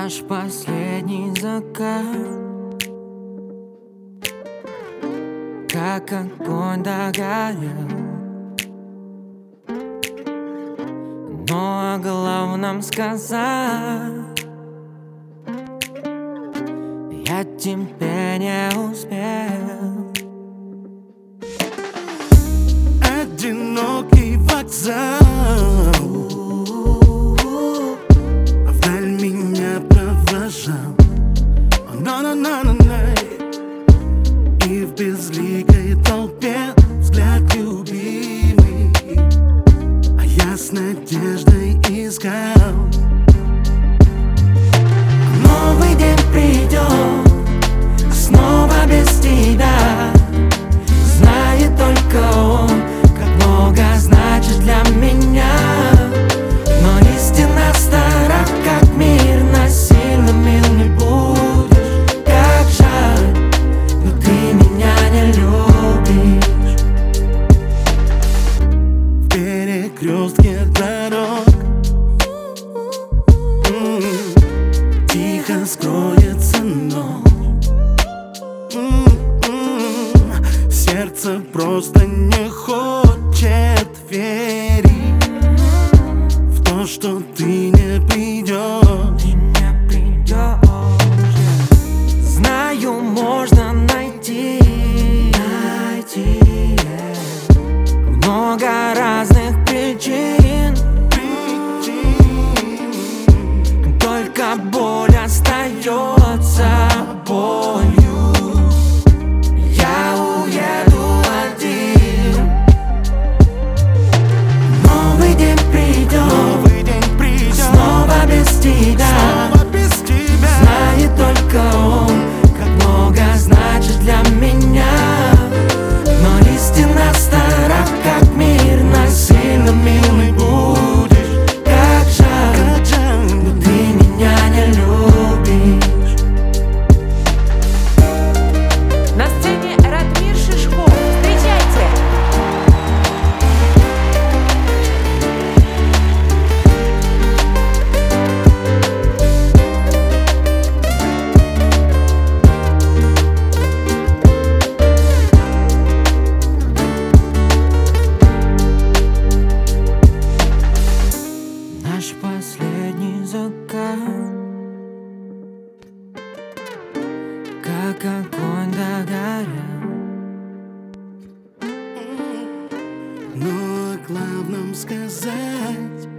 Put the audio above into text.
Наш последний закат, как огонь догорел. Но о главном сказать я тебе не успел. Одинокий вокзал, вдаль меня провожал. И в безликой толпе взгляд любимый, а я с надеждой искал. Новый день придет, снова без тебя. Знает только он, как много значит для меня. Но истина стара, как мир, насильно мил не будешь. Как жаль, но ты меня не любишь. В перекрестке дорог тихо скроется ночь. Сердце просто не хочет верить в то, что ты не придешь. Не придешь. Знаю, можно найти много разных причин, только боль остается болью. Я уеду один. Новый день придет, снова без тебя. Знает только он, как много значит для меня. Но истина стара, как мир, насильно милый будешь. Как жаль, но ты меня не любишь. На сцене Радмир Шишков. Встречайте! Наш последний закат, как огонь догорел. Но о главном сказать